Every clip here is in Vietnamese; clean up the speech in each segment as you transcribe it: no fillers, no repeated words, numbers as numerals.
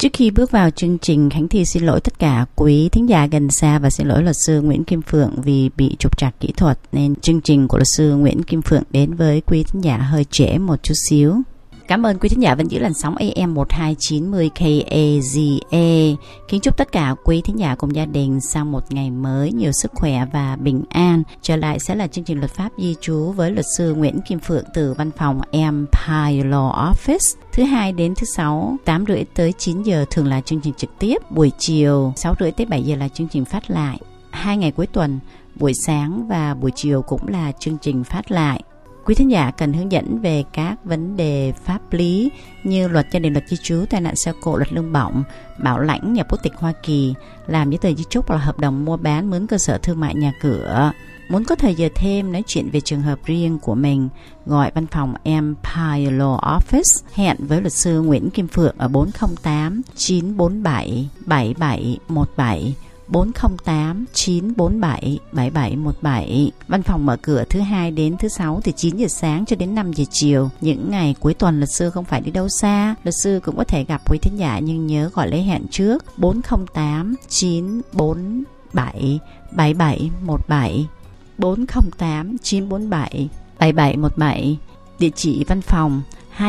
Trước khi bước vào chương trình, Khánh Thi xin lỗi tất cả quý thính giả gần xa và xin lỗi luật sư Nguyễn Kim Phượng vì bị trục trặc kỹ thuật nên chương trình của luật sư Nguyễn Kim Phượng đến với quý thính giả hơi trễ một chút xíu. Cảm ơn quý thính giả vẫn giữ làn sóng AM 1290 KAZE. Kính chúc tất cả quý thính giả cùng gia đình sau một ngày mới nhiều sức khỏe và bình an. Trở lại sẽ là chương trình luật pháp di trú với luật sư Nguyễn Kim Phượng từ văn phòng Empire Law Office. Thứ hai đến thứ sáu 8:30 tới 9 giờ thường là chương trình trực tiếp. Buổi chiều 6:30 tới 7 giờ là chương trình phát lại. 2 ngày cuối tuần buổi sáng và buổi chiều cũng là chương trình phát lại. Quý thính giả cần hướng dẫn về các vấn đề pháp lý như luật gia đình, luật di trú, tai nạn xe cộ, luật lương bổng, bảo lãnh, nhập quốc tịch Hoa Kỳ, làm giấy tờ di chúc hoặc là hợp đồng mua bán, mướn cơ sở thương mại, nhà cửa. Muốn có thời giờ thêm nói chuyện về trường hợp riêng của mình, gọi văn phòng Empire Law Office. Hẹn với luật sư Nguyễn Kim Phượng ở 408 947 7717. 408 947 7717. Văn phòng mở cửa thứ hai đến thứ sáu từ 9 giờ sáng cho đến 5 giờ chiều. Những ngày cuối tuần luật sư không phải đi đâu xa, luật sư cũng có thể gặp quý thính giả nhưng nhớ gọi lấy hẹn trước. 408 947 7717. 408 947 7717. Địa chỉ văn phòng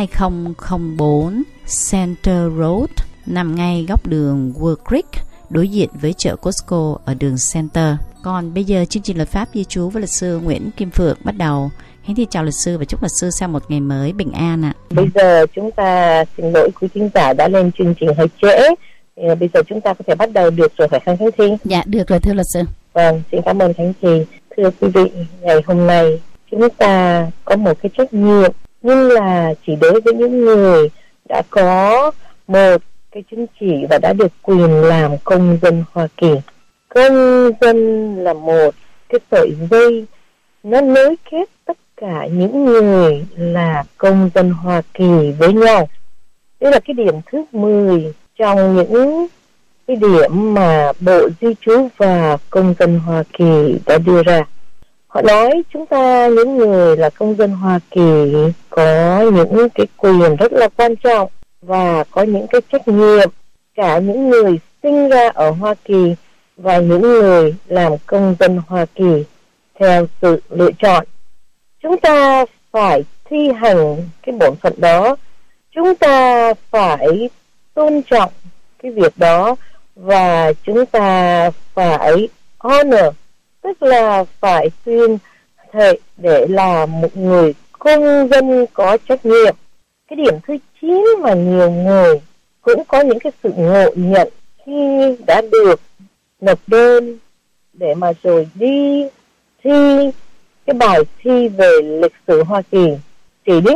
2004 Center Road, nằm ngay góc đường Wood Creek, đối diện với chợ Costco ở đường Center. Còn bây giờ chương trình luật pháp di trú với luật sư Nguyễn Kim Phượng bắt đầu. Hãy thì chào luật sư và chúc luật sư sau một ngày mới bình an ạ. Bây giờ chúng ta xin lỗi quý khán giả đã lên chương trình hơi trễ. Bây giờ chúng ta có thể bắt đầu được rồi phải không Khánh Thi? Dạ được rồi thưa luật sư. Vâng, xin cảm ơn Khánh Thi. Thưa quý vị, ngày hôm nay chúng ta có một cái trách nhiệm, nhưng là chỉ đối với những người đã có một cái chứng chỉ và đã được quyền làm công dân Hoa Kỳ. Công dân là một cái sợi dây nó nối kết tất cả những người là công dân Hoa Kỳ với nhau. Đây là cái điểm thứ 10 trong những cái điểm mà Bộ Di trú và Công dân Hoa Kỳ đã đưa ra. Họ nói chúng ta những người là công dân Hoa Kỳ có những cái quyền rất là quan trọng và có những cái trách nhiệm, cả những người sinh ra ở Hoa Kỳ và những người làm công dân Hoa Kỳ theo sự lựa chọn. Chúng ta phải thi hành cái bổn phận đó, chúng ta phải tôn trọng cái việc đó và chúng ta phải honor, tức là phải tuyên thệ để là một người công dân có trách nhiệm. Cái điểm thứ 9 mà nhiều người cũng có những cái sự ngộ nhận khi đã được nộp đơn để mà rồi đi thi cái bài thi về lịch sử Hoa Kỳ. Chỉ đến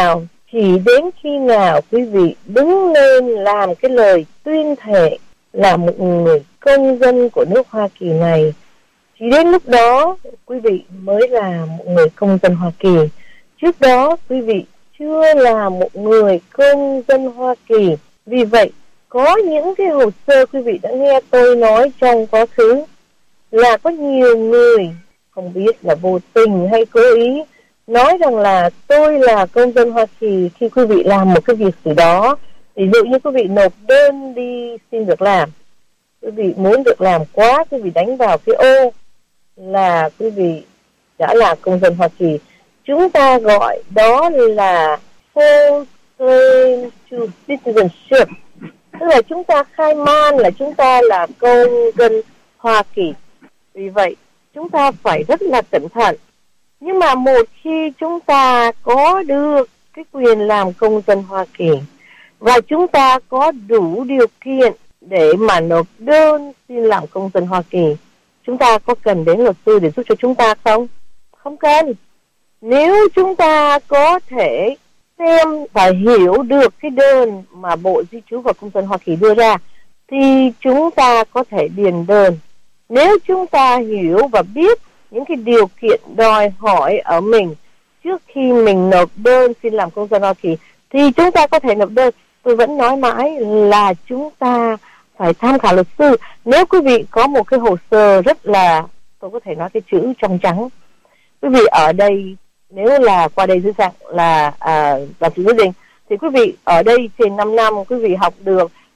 khi nào quý vị đứng lên làm cái lời tuyên thệ là một người công dân của nước Hoa Kỳ này, chỉ đến lúc đó quý vị mới là một người công dân Hoa Kỳ. Trước đó quý vị chưa là một người công dân Hoa Kỳ. Vì vậy, có những cái hồ sơ quý vị đã nghe tôi nói trong quá khứ là có nhiều người, không biết là vô tình hay cố ý, nói rằng là tôi là công dân Hoa Kỳ khi quý vị làm một cái việc gì đó. Ví dụ như quý vị nộp đơn đi xin việc làm, quý vị muốn được làm quá, quý vị đánh vào cái ô là quý vị đã là công dân Hoa Kỳ. Chúng ta gọi đó là full claim to citizenship, tức là chúng ta khai man là chúng ta là công dân Hoa Kỳ. Vì vậy, chúng ta phải rất là cẩn thận. Nhưng mà một khi chúng ta có được cái quyền làm công dân Hoa Kỳ và chúng ta có đủ điều kiện để mà nộp đơn xin làm công dân Hoa Kỳ, chúng ta có cần đến luật sư để giúp cho chúng ta không? Không cần. Nếu chúng ta có thể xem và hiểu được cái đơn mà Bộ Di trú và Công dân Hoa Kỳ đưa ra thì chúng ta có thể điền đơn. Nếu chúng ta hiểu và biết những cái điều kiện đòi hỏi ở mình trước khi mình nộp đơn xin làm công dân Hoa Kỳ thì chúng ta có thể nộp đơn. Tôi vẫn nói mãi là chúng ta phải tham khảo luật sư. Nếu quý vị có một cái hồ sơ rất là, tôi có thể nói cái chữ trong trắng, quý vị ở đây nếu là qua đây dưới dạng là làm chủ gia đình thì quý vị ở đây trên 5 năm quý vị học được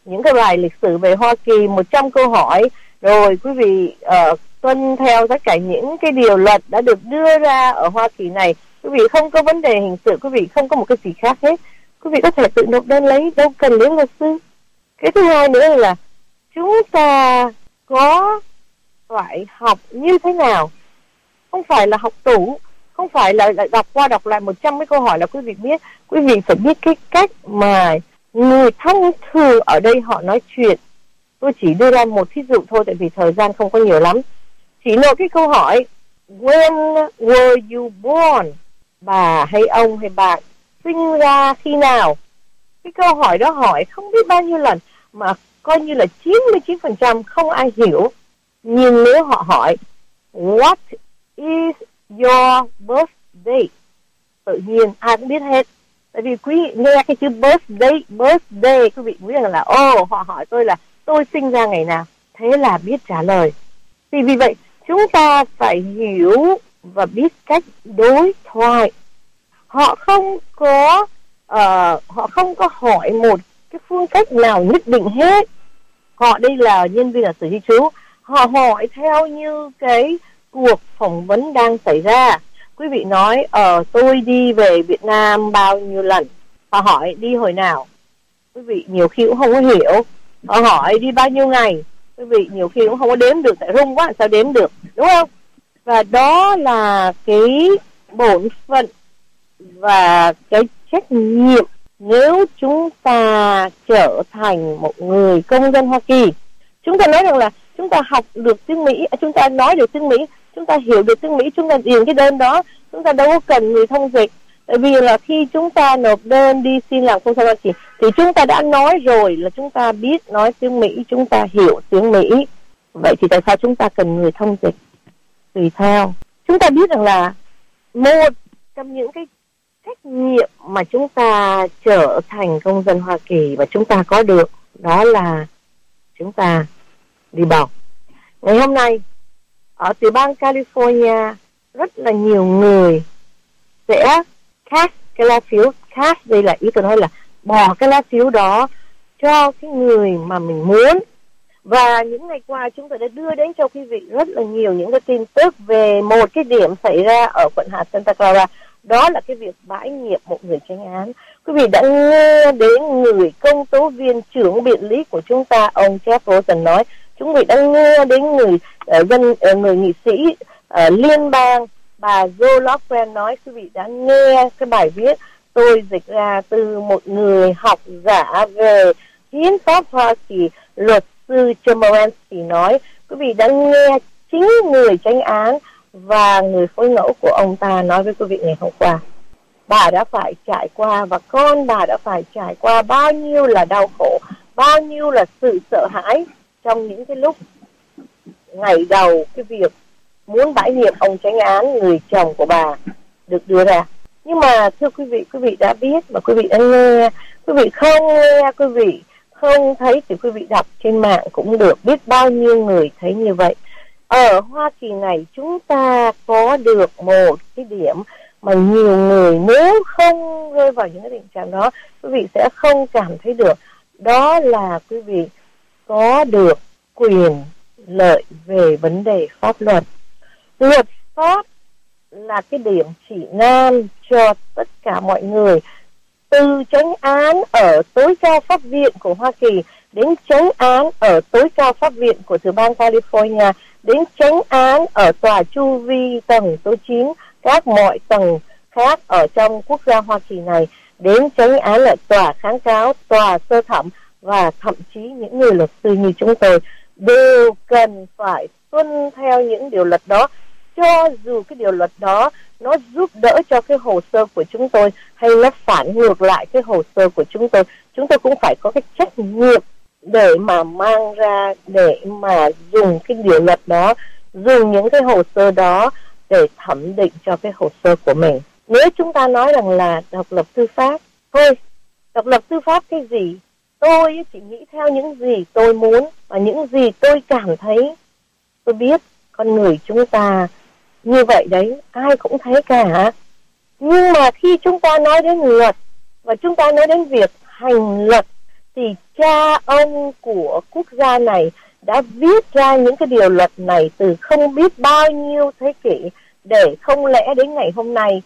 những cái bài lịch sử về Hoa Kỳ 100 câu hỏi, rồi quý vị tuân theo tất cả những cái điều luật đã được đưa ra ở Hoa Kỳ này. Quý vị không có vấn đề hình sự, quý vị không có một cái gì khác hết, quý vị có thể tự nộp đơn lấy, đâu cần đến luật sư. Cái thứ hai nữa là chúng ta có phải học như thế nào, không phải là học tủ, không phải là đọc qua đọc lại 100 cái câu hỏi là quý vị biết. Quý vị phải biết cái cách mà người thông thường ở đây họ nói chuyện. Tôi chỉ đưa ra một thí dụ thôi, tại vì thời gian không có nhiều lắm. Chỉ nộp cái câu hỏi When were you born? Bà hay ông hay bạn sinh ra khi nào? Cái câu hỏi đó hỏi không biết bao nhiêu lần mà coi như là 99% không ai hiểu. Nhưng nếu họ hỏi What is your birthday? Tự nhiên ai cũng biết hết. Tại vì quý vị nghe cái chữ birthday, quý vị biết rằng là họ hỏi tôi là tôi sinh ra ngày nào, thế là biết trả lời. Thì vì vậy chúng ta phải hiểu và biết cách đối thoại. Họ không có hỏi một cái phương cách nào nhất định hết. Họ đây là nhân viên ở Sở Di trú, họ hỏi theo như cái cuộc phỏng vấn đang xảy ra. Quý vị nói tôi đi về Việt Nam bao nhiêu lần, họ hỏi đi hồi nào, quý vị nhiều khi cũng không có hiểu. Họ hỏi đi bao nhiêu ngày, quý vị nhiều khi cũng không có đếm được, tại rung quá sao đếm được, đúng không? Và đó là cái bổn phận và cái trách nhiệm nếu chúng ta trở thành một người công dân Hoa Kỳ. Chúng ta nói rằng là chúng ta học được tiếng Mỹ, chúng ta nói được tiếng Mỹ, chúng ta hiểu được tiếng Mỹ, chúng ta điền cái đơn đó, chúng ta đâu có cần người thông dịch. Tại vì là khi chúng ta nộp đơn đi xin làm công dân Hoa Kỳ thì chúng ta đã nói rồi là chúng ta biết nói tiếng Mỹ, chúng ta hiểu tiếng Mỹ. Vậy thì tại sao chúng ta cần người thông dịch? Tùy theo. Chúng ta biết rằng là một trong những cái trách nhiệm mà chúng ta trở thành công dân Hoa Kỳ và chúng ta có được đó là chúng ta đi bầu. Ngày hôm nay ở tiểu bang California rất là nhiều người sẽ cast cái lá phiếu. Cast đây là ý tôi nói là bỏ cái lá phiếu đó cho cái người mà mình muốn. Và những ngày qua chúng tôi đã đưa đến cho quý vị rất là nhiều những cái tin tức về một cái điểm xảy ra ở quận hạt Santa Clara. Đó là cái việc bãi nhiệm một người chánh án. Quý vị đã nghe đến người công tố viên trưởng biện lý của chúng ta, ông Jeff Rosen nói. Chúng vị đã nghe đến người nghị sĩ liên bang, bà Joe Lofgren nói. Quý vị đã nghe cái bài viết tôi dịch ra từ một người học giả về hiến pháp Hoa Kỳ, luật sư Chomorensky nói. Quý vị đã nghe chính người chánh án và người phối ngẫu của ông ta nói với quý vị ngày hôm qua. Bà đã phải trải qua và con bà đã phải trải qua bao nhiêu là đau khổ, bao nhiêu là sự sợ hãi trong những cái lúc ngày đầu cái việc muốn bãi nhiệm ông chánh án, người chồng của bà, được đưa ra. Nhưng mà thưa quý vị đã biết và quý vị đã nghe. Quý vị không nghe, quý vị không thấy thì quý vị đọc trên mạng cũng được, biết bao nhiêu người thấy như vậy. Ở Hoa Kỳ này chúng ta có được một cái điểm mà nhiều người nếu không rơi vào những cái tình trạng đó, quý vị sẽ không cảm thấy được. Đó là quý vị có được quyền lợi về vấn đề pháp luật. Luật pháp là cái điểm chỉ nam cho tất cả mọi người. Từ chánh án ở tối cao pháp viện của Hoa Kỳ đến chánh án ở tối cao pháp viện của tiểu bang California, đến chánh án ở tòa chu vi tầng số 9, các mọi tầng khác ở trong quốc gia Hoa Kỳ này, đến chánh án ở tòa kháng cáo, tòa sơ thẩm và thậm chí những người luật sư như chúng tôi đều cần phải tuân theo những điều luật đó, cho dù cái điều luật đó nó giúp đỡ cho cái hồ sơ của chúng tôi hay nó phản ngược lại cái hồ sơ của chúng tôi cũng phải có cái trách nhiệm để mà mang ra, để mà dùng cái điều luật đó, dùng những cái hồ sơ đó để thẩm định cho cái hồ sơ của mình. Nếu chúng ta nói rằng là độc lập tư pháp, thôi, độc lập tư pháp cái gì? Tôi chỉ nghĩ theo những gì tôi muốn và những gì tôi cảm thấy. Tôi biết con người chúng ta như vậy đấy, ai cũng thấy cả. Nhưng mà khi chúng ta nói đến luật và chúng ta nói đến việc hành luật thì cha ông của quốc gia này đã viết ra những cái điều luật này từ không biết bao nhiêu thế kỷ, để không lẽ đến ngày hôm nay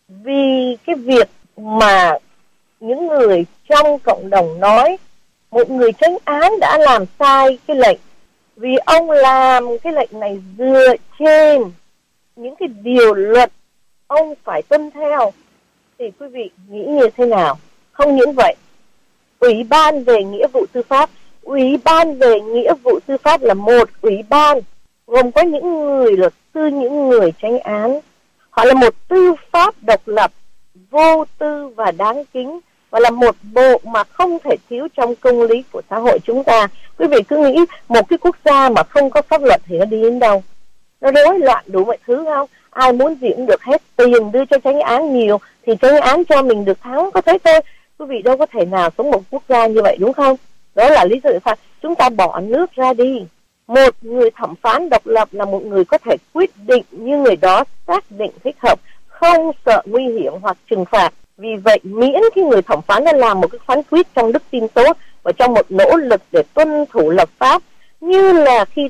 vì cái việc mà những người trong cộng đồng nói một người chánh án đã làm sai cái lệnh, vì ông làm cái lệnh này dựa trên những cái điều luật ông phải tuân theo, thì quý vị nghĩ như thế nào? Không những vậy, Ủy ban về nghĩa vụ tư pháp, Ủy ban về nghĩa vụ tư pháp là một ủy ban gồm có những người luật sư, những người chánh án. Họ là một tư pháp độc lập, vô tư và đáng kính, và là một bộ mà không thể thiếu trong công lý của xã hội chúng ta. Quý vị cứ nghĩ một cái quốc gia mà không có pháp luật thì nó đi đến đâu? Nó rối loạn đủ mọi thứ không? Ai muốn gì cũng được hết, tiền đưa cho chánh án nhiều thì chánh án cho mình được thắng, có thế thôi. Quý vị đâu có thể nào sống một quốc gia như vậy, đúng không? Đó là lý do tại sao chúng ta bỏ nước ra đi. Một người thẩm phán độc lập là một người có thể quyết định như người đó xác định thích hợp, không sợ nguy hiểm hoặc trừng phạt. Vì vậy miễn cái người thẩm phán đã làm một cái phán quyết trong đức tin tốt và trong một nỗ lực để tuân thủ lập pháp, như là khi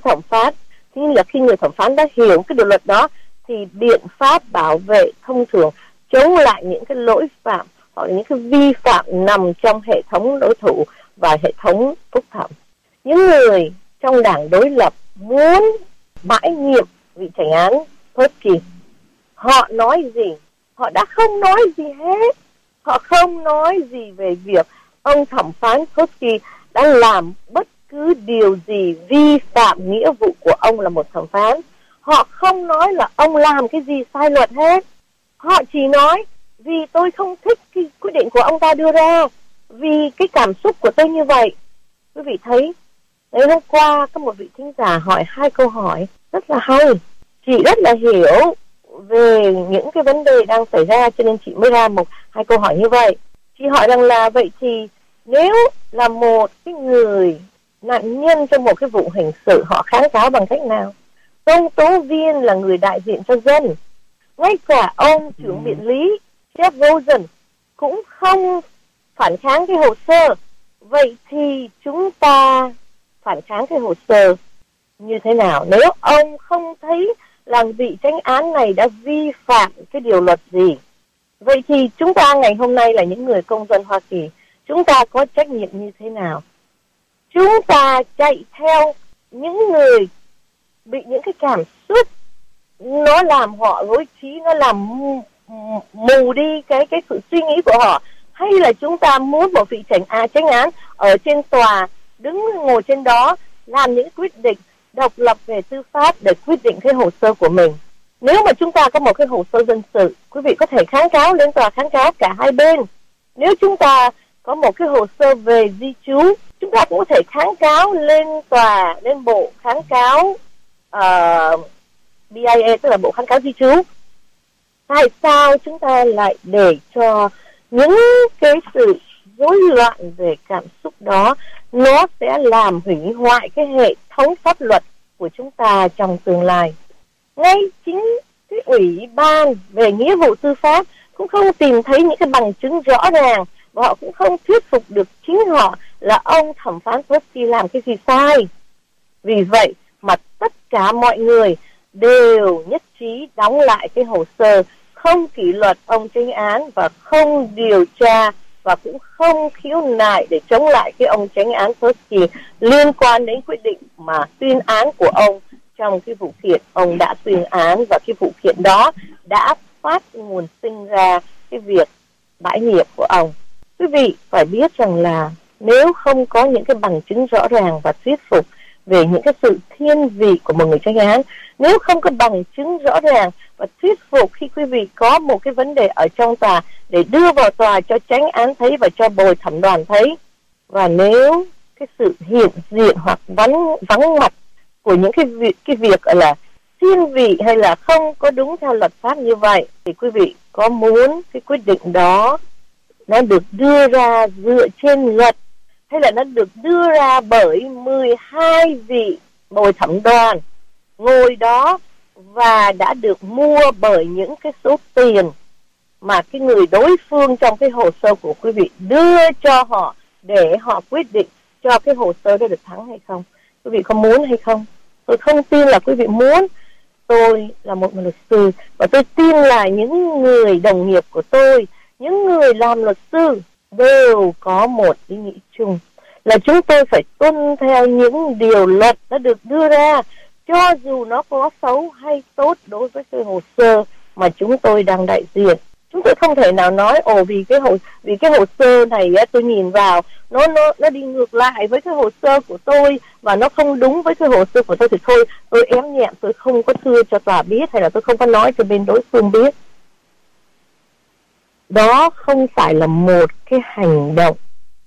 người thẩm phán đã hiểu cái điều luật đó, thì biện pháp bảo vệ thông thường chống lại những cái lỗi phạm hoặc những cái vi phạm nằm trong hệ thống đối thủ và hệ thống phúc thẩm. Những người trong đảng đối lập muốn bãi nhiệm vị chánh án Thotsky, họ nói gì? Họ đã không nói gì hết. Họ không nói gì về việc ông thẩm phán Thotsky đã làm bất cứ điều gì vi phạm nghĩa vụ của ông là một thẩm phán. Họ không nói là ông làm cái gì sai luật hết. Họ chỉ nói vì tôi không thích cái quyết định của ông ta đưa ra, vì cái cảm xúc của tôi như vậy. Quý vị thấy, ngày hôm qua có một vị thính giả hỏi 2 câu hỏi rất là hay. Chị rất là hiểu về những cái vấn đề đang xảy ra, cho nên chị mới ra 1-2 câu hỏi như vậy. Chị hỏi rằng là vậy thì nếu là một cái người nạn nhân trong một cái vụ hình sự, họ kháng cáo bằng cách nào? Công tố viên là người đại diện cho dân. Ngay cả ông trưởng biện lý Jeff Rosen cũng không phản kháng cái hồ sơ. Vậy thì chúng ta phản kháng cái hồ sơ như thế nào? Nếu ông không thấy là vị chánh án này đã vi phạm cái điều luật gì, vậy thì chúng ta ngày hôm nay là những người công dân Hoa Kỳ, chúng ta có trách nhiệm như thế nào? Chúng ta chạy theo những người bị những cái cảm xúc nó làm họ rối trí, nó làm mù đi cái sự suy nghĩ của họ, hay là chúng ta muốn một vị chánh án ở trên tòa ngồi trên đó làm những quyết định độc lập về tư pháp để quyết định cái hồ sơ của mình? Nếu mà chúng ta có một cái hồ sơ dân sự, quý vị có thể kháng cáo lên tòa, kháng cáo cả hai bên. Nếu chúng ta có một cái hồ sơ về di trú, chúng ta cũng có thể kháng cáo lên tòa, lên bộ kháng cáo BIA, tức là bộ kháng cáo di trú. Tại sao chúng ta lại để cho những cái sự rối loạn về cảm xúc đó nó sẽ làm hủy hoại cái hệ thống pháp luật của chúng ta trong tương lai? Ngay chính cái Ủy ban về nghĩa vụ tư pháp cũng không tìm thấy những cái bằng chứng rõ ràng, và họ cũng không thuyết phục được chính họ là ông thẩm phán Thotsky làm cái gì sai. Vì vậy mà tất cả mọi người đều nhất trí đóng lại cái hồ sơ, không kỷ luật ông chánh án và không điều tra và cũng không khiếu nại để chống lại cái ông chánh án Thotsky liên quan đến quyết định mà tuyên án của ông trong cái vụ kiện ông đã tuyên án, và cái vụ kiện đó đã phát nguồn sinh ra cái việc bãi nhiệm của ông. Quý vị phải biết rằng là nếu không có những cái bằng chứng rõ ràng và thuyết phục về những cái sự thiên vị của một người chánh án, nếu không có bằng chứng rõ ràng và thuyết phục khi quý vị có một cái vấn đề ở trong tòa để đưa vào tòa cho chánh án thấy và cho bồi thẩm đoàn thấy, và nếu cái sự hiện diện hoặc vắng mặt của những cái việc gọi là thiên vị hay là không có đúng theo luật pháp như vậy, thì quý vị có muốn cái quyết định đó nó được đưa ra dựa trên luật, hay là nó được đưa ra bởi 12 vị bồi thẩm đoàn ngồi đó và đã được mua bởi những cái số tiền mà cái người đối phương trong cái hồ sơ của quý vị đưa cho họ để họ quyết định cho cái hồ sơ đó được thắng hay không. Quý vị có muốn hay không? Tôi không tin là quý vị muốn. Tôi là một luật sư và tôi tin là những người đồng nghiệp của tôi, những người làm luật sư đều có một ý nghĩ chung là chúng tôi phải tuân theo những điều luật đã được đưa ra, cho dù nó có xấu hay tốt đối với cái hồ sơ mà chúng tôi đang đại diện. Chúng tôi không thể nào nói vì cái hồ sơ này tôi nhìn vào nó đi ngược lại với cái hồ sơ của tôi và nó không đúng với cái hồ sơ của tôi thì thôi tôi ém nhẹm, tôi không có thưa cho tòa biết hay là tôi không có nói cho bên đối phương biết. Đó không phải là một cái hành động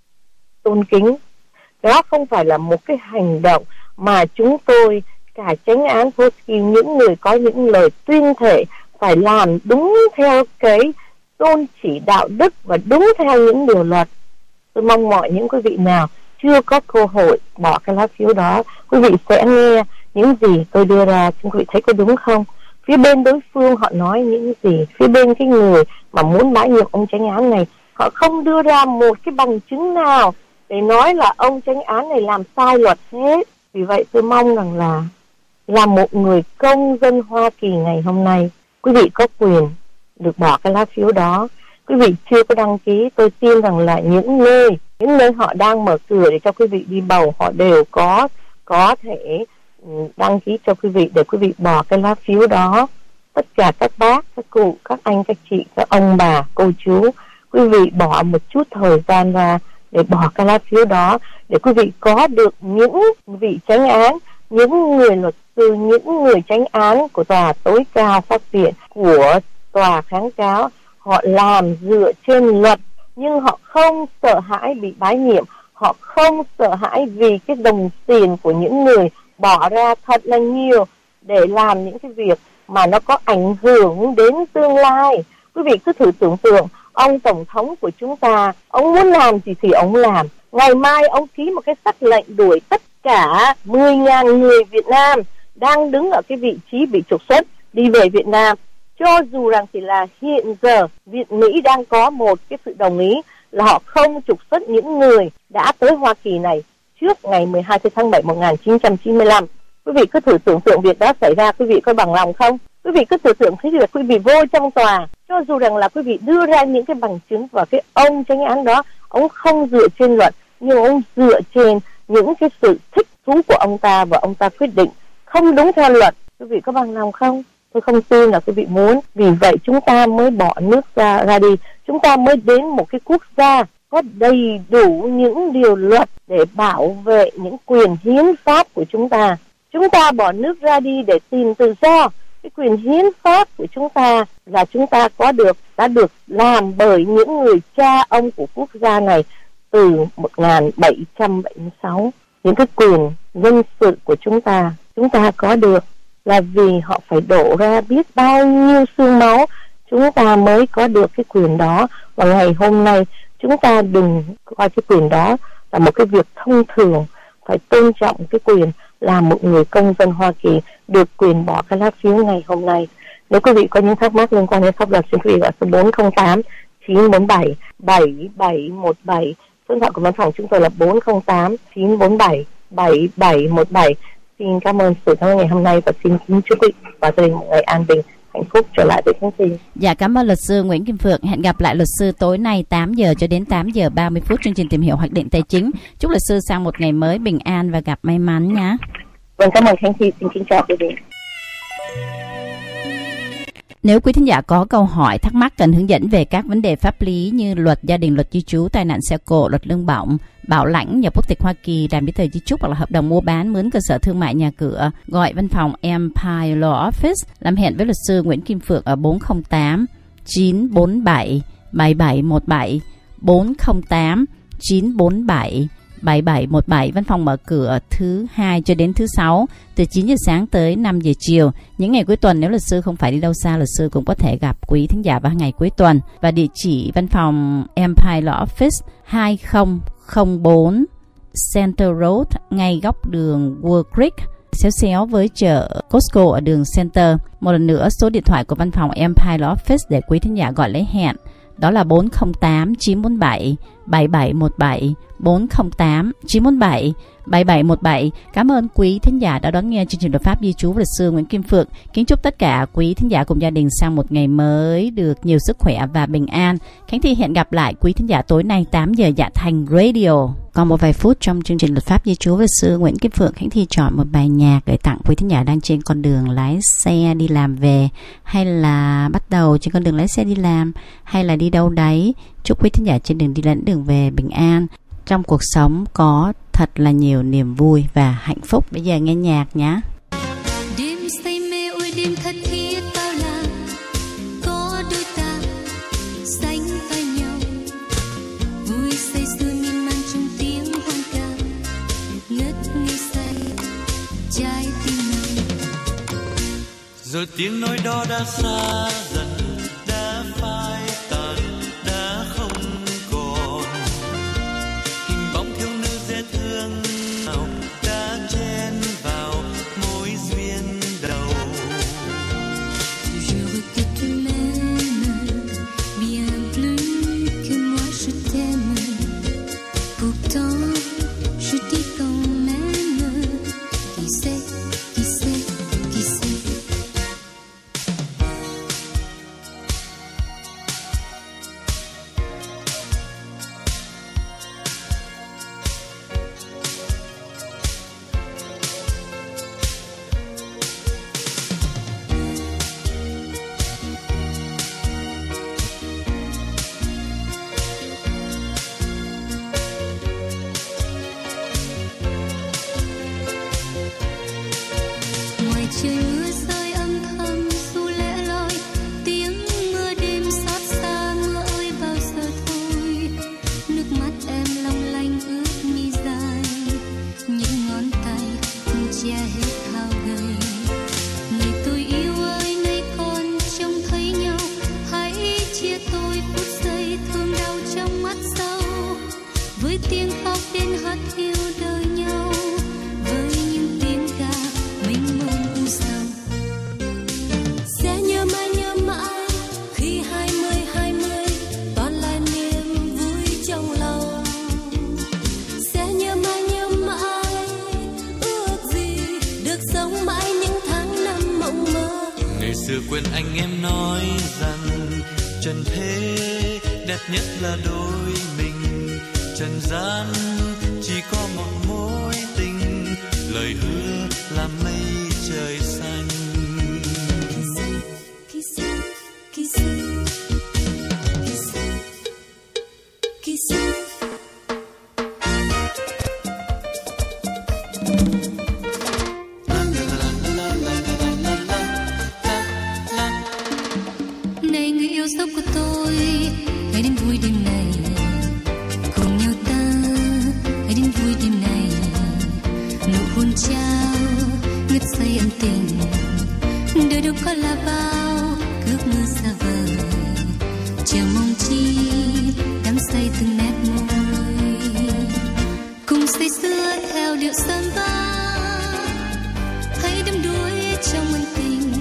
tôn kính, đó không phải là một cái hành động mà chúng tôi, cả chánh án Polsky, những người có những lời tuyên thệ phải làm đúng theo cái tôn chỉ đạo đức và đúng theo những điều luật. Tôi mong mọi những quý vị nào chưa có cơ hội bỏ cái lá phiếu đó, quý vị sẽ nghe những gì tôi đưa ra, quý vị thấy có đúng không? Phía bên đối phương họ nói những gì, phía bên cái người mà muốn bãi nhiệm ông chánh án này, họ không đưa ra một cái bằng chứng nào để nói là ông chánh án này làm sai luật hết. Vì vậy tôi mong rằng là một người công dân Hoa Kỳ ngày hôm nay, quý vị có quyền được bỏ cái lá phiếu đó. Quý vị chưa có đăng ký, tôi tin rằng là những nơi họ đang mở cửa để cho quý vị đi bầu, họ đều có thể đăng ký cho quý vị để quý vị bỏ cái lá phiếu đó. Tất cả các bác, các cụ, các anh, các chị, các ông bà, cô chú, quý vị bỏ một chút thời gian ra để bỏ cái lá phiếu đó, để quý vị có được những vị chánh án, những người luật sư, những người chánh án của tòa tối cao pháp viện, của tòa kháng cáo. Họ làm dựa trên luật, nhưng họ không sợ hãi bị bãi nhiệm, họ không sợ hãi vì cái đồng tiền của những người bỏ ra thật là nhiều để làm những cái việc mà nó có ảnh hưởng đến tương lai. Quý vị cứ thử tưởng tượng, ông tổng thống của chúng ta, ông muốn làm gì thì ông làm. Ngày mai ông ký một cái sắc lệnh đuổi tất cả 10.000 người Việt Nam đang đứng ở cái vị trí bị trục xuất đi về Việt Nam. Cho dù rằng chỉ là hiện giờ Mỹ đang có một cái sự đồng ý là họ không trục xuất những người đã tới Hoa Kỳ này trước ngày 12 tháng 7 1995. Quý vị cứ thử tưởng tượng việc đó xảy ra, quý vị có bằng lòng không? Quý vị cứ tưởng tượng thấy là quý vị vô trong tòa, cho dù rằng là quý vị đưa ra những cái bằng chứng và cái ông chánh án đó, ông không dựa trên luật, nhưng ông dựa trên những cái sự thích thú của ông ta và ông ta quyết định không đúng theo luật. Quý vị có bằng lòng không? Tôi không tin là quý vị muốn. Vì vậy chúng ta mới bỏ nước ra đi. Chúng ta mới đến một cái quốc gia có đầy đủ những điều luật để bảo vệ những quyền hiến pháp của chúng ta. Chúng ta bỏ nước ra đi để tìm tự do. Cái quyền hiến pháp của chúng ta là chúng ta đã được làm bởi những người cha ông của quốc gia này từ 1776. Những cái quyền dân sự của chúng ta có được là vì họ phải đổ ra biết bao nhiêu xương máu, chúng ta mới có được cái quyền đó. Và ngày hôm nay chúng ta đừng coi cái quyền đó là một cái việc thông thường, phải tôn trọng cái quyền là một người công dân Hoa Kỳ được quyền bỏ cái lá phiếu ngày hôm nay. Nếu quý vị có những thắc mắc liên quan đến pháp luật, xin quý vị gọi số 408 947 7717. Số điện thoại của văn phòng chúng tôi là 408 947 7717. Xin cảm ơn sự tham gia ngày hôm nay và xin kính chúc quý vị và gia đình một ngày an bình, hạnh phúc trở lại với chương trình. Dạ, cảm ơn luật sư Nguyễn Kim Phượng. Hẹn gặp lại luật sư tối nay 8 giờ cho đến 8 giờ 30 phút chương trình tìm hiểu hoạch định tài chính. Chúc luật sư sang một ngày mới bình an và gặp may mắn nhé. Vâng, cảm ơn Khánh Thi. Xin kính chào quý vị. Nếu quý thính giả có câu hỏi, thắc mắc cần hướng dẫn về các vấn đề pháp lý như luật gia đình, luật di trú, tai nạn xe cộ, luật lương bổng, bảo lãnh, nhập quốc tịch Hoa Kỳ, làm giấy tờ di chúc hoặc là hợp đồng mua bán, mướn cơ sở thương mại, nhà cửa, gọi văn phòng Empire Law Office, làm hẹn với luật sư Nguyễn Kim Phượng ở 408 947 7717, 408 947 7717. Văn phòng mở cửa thứ 2 cho đến thứ 6 từ 9 giờ sáng tới 5 giờ chiều. Những ngày cuối tuần nếu luật sư không phải đi đâu xa, luật sư cũng có thể gặp quý thính giả vào ngày cuối tuần. Và địa chỉ văn phòng Empire Law Office 2004 Center Road, ngay góc đường Wood Creek, xéo với chợ Costco ở đường Center. Một lần nữa, số điện thoại của văn phòng Empire Law Office để quý thính giả gọi lấy hẹn đó là 408 947 7717 408 947 7717. Cảm ơn quý thính giả đã đón nghe chương trình Luật pháp Di Trú và Luật sư Nguyễn Kim Phượng. Kính chúc tất cả quý thính giả cùng gia đình sang một ngày mới được nhiều sức khỏe và bình an. Khánh Thi hẹn gặp lại quý thính giả tối nay 8 giờ Dạ Thành Radio. Còn một vài phút trong chương trình Luật pháp Di Trú và Luật sư Nguyễn Kim Phượng, Khánh Thi chọn một bài nhạc gửi tặng quý thính giả đang trên con đường lái xe đi làm về, hay là bắt đầu trên con đường lái xe đi làm, hay là đi đâu đấy. Chúc quý thính giả trên đường đi lẫn đường về bình an. Trong cuộc sống có thật là nhiều niềm vui và hạnh phúc. Bây giờ nghe nhạc nhé. Đêm say mê ôi đêm thật thiết bao la, có đôi ta sánh vai nhau, vui say sưa miên man trong tiếng hoan ca, ngất ngây say trái tim này. Rồi tiếng nói đó đã xa dần, đã phai tàn, đã không còn hình bóng thiếu nữ dễ thương nào đã chen vào mối duyên đầu. Je veux que tu m'aimes bien plus que moi je t'aime. Pourtant je dis quand même, qui sait, qui sait, qui sait. Ngoài trời mưa rơi âm thầm dù lẻ loi, tiếng mưa đêm xót xa, mưa ơi bao giờ thôi. Nước mắt em long lanh ướt mi dài, những ngón tay không che hết hao gầy. Người tôi yêu ơi nay còn trông thấy nhau, hãy chia tôi phút giây thương đau trong mắt sâu, với tiếng khóc đến hát yêu đời nhau, với những tiếng ca mênh mông u sầu. Sẽ nhớ mãi khi 2020 toàn là niềm vui trong lòng. Sẽ nhớ mãi ước gì được sống mãi những tháng năm mộng mơ. Ngày xưa quên anh em nói rằng trần thế đẹp nhất là đôi mình, trần gian chỉ có một mối tình, lời hứa làm mây trời xanh. Qui sait, qui sait, qui sait, qui sait, qui sait. Này người yêu dấu của tôi, hãy đến vui đêm này cùng nhau ta, hãy đến vui đêm này. Nụ hôn trao ngất say ân tình, đời đâu có là bao cướp mưa xa vời, chờ mong chi đắm say từng nét môi, cùng say sưa theo điệu samba, hãy đắm đuối trong ân tình.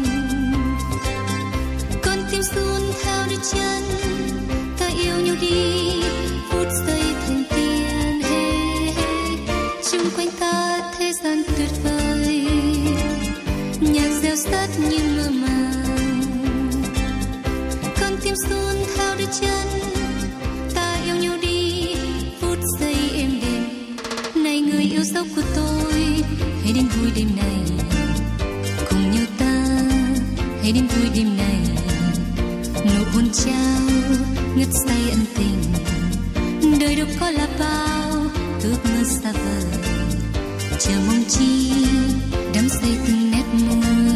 Con tim xuân theo đôi chân, ta yêu nhau đi phút giây thành tiên. Hey, hey. Chung quanh ta thế gian tuyệt vời, nhạc reo rắt như mơ màng. Con tim xuân theo đôi chân, ta yêu nhau đi phút giây êm đềm. Này người yêu dấu của tôi, hãy đến vui đêm này cùng nhau ta, hãy đến vui đêm này. Nụ hôn trao ngất say ân tình, đời đâu có là bao ước mơ xa vời, chờ mong chi đắm say từng nét môi.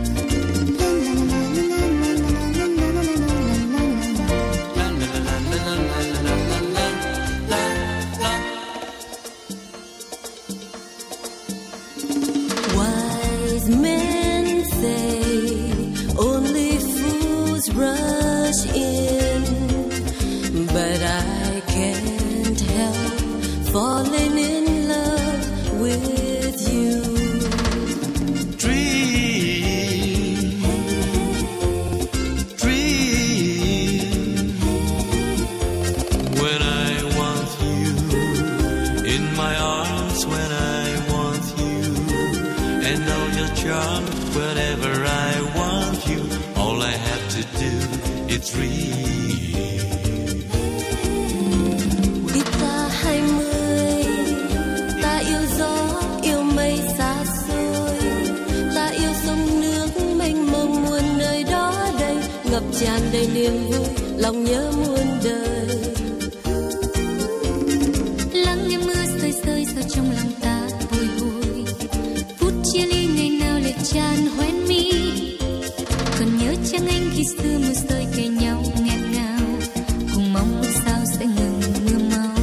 Wise men say only fools rush in, but I can't help falling in love with you. wherever I want you. All I have to do is dream. Khi ta 20, ta yêu gió, yêu mây xa xôi, ta yêu sông nước mênh mông muôn nơi đó đây, ngập tràn đầy niềm vui, lòng nhớ muôn đời. Lắng nghe mưa rơi rơi sao trong lòng ta bồi hồi, phút chia ly ngày nào lệ tràn hoen mi. Còn nhớ chăng anh khi xưa mưa rơi kề nhau nghẹn ngào, cùng mong ước sao sẽ ngừng mưa mau.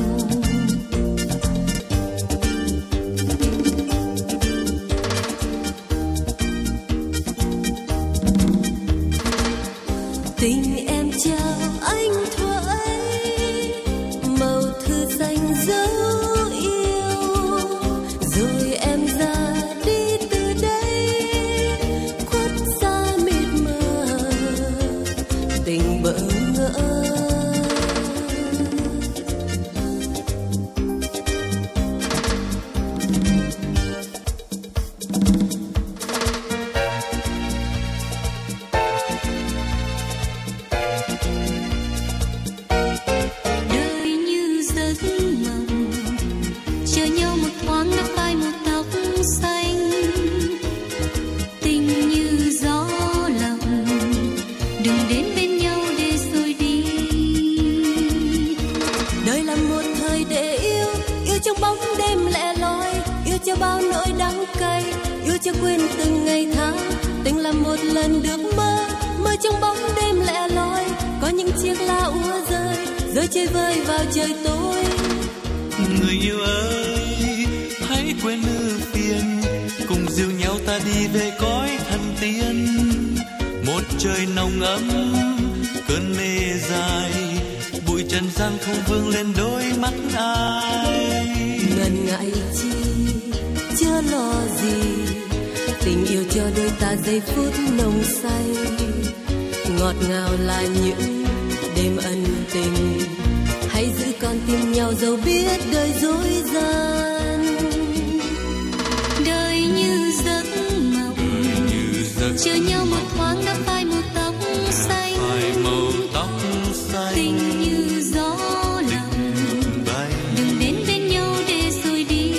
Tình em trao anh thuở ấy, màu thư xanh dấu yêu, rồi em ra đi từ đây, khuất xa mịt mờ, tình bỡ ngỡ. Đời như giấc mộng, chờ nhau một thoáng nắm vai một tóc xanh. Tình như gió lòng, đừng đến bên nhau để rồi đi. Đời là một thời để yêu, yêu trong bóng đêm lẻ loi, yêu cho bao nỗi đắng cay, yêu cho quên từng ngày tháng. Tình là một lần được mơ, mơ trong bóng đêm lẻ loi, có những chiếc lá úa rơi, rơi chơi vơi vào trời tối. Người yêu ơi, hãy quên ưu phiền, cùng dìu nhau ta đi về cõi thần tiên. Một trời nồng ấm, cơn mê dài, bụi trần gian không vương lên đôi mắt ai. Ngần ngại chi, chưa lo gì, tình yêu cho đôi ta giây phút nồng say. Ngọt ngào là những đêm ân tình, hãy giữ con tim nhau dẫu biết đời dối gian. Đời như giấc mộng, chờ nhau một thoáng nắm vai một tóc xanh. Phải màu tóc xanh Tình như gió lòng, bay. đừng đến bên nhau để rồi đi.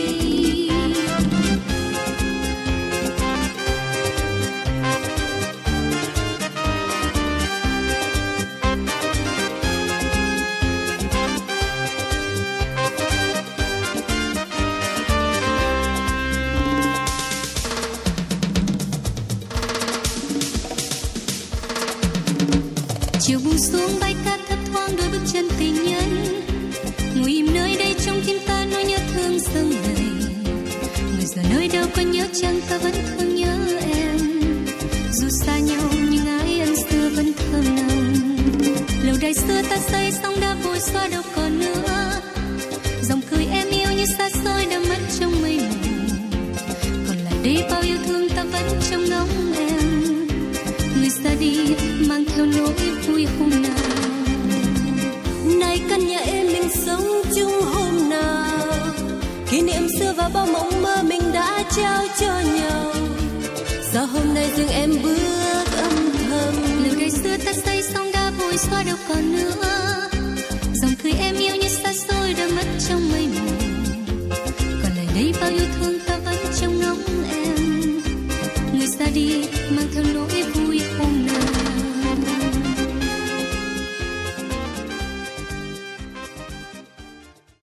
Chiều buông xuống bay cát thấp thoáng đôi bước chân tình nhân, ngồi im nơi đây trong tim ta nỗi nhớ thương dâng đầy. Người giờ nơi đâu có nhớ chăng ta vẫn thương nhớ em, dù xa nhau nhưng ái ân xưa vẫn thơm nồng. Lâu đài xưa ta xây xong đã vội xóa đâu còn nữa, dòng cười em yêu như xa xôi đã mất trong mây mù. Còn lại đây bao yêu thương ta vẫn trông ngóng em, người ra đi mang theo nỗi vui hôm nào. Này căn nhà em mình sống chung hôm nào, kỷ niệm xưa và bao mộng mơ mình đã trao cho nhau. Sao hôm nay riêng em bước âm thầm, Lâu đài xưa ta xây xong đã vội xóa đâu còn nữa, dòng cười em yêu như xa xôi đã mất trong mây mù. Còn lại đây bao yêu thương ta vẫn trông ngóng em, người ra đi mang theo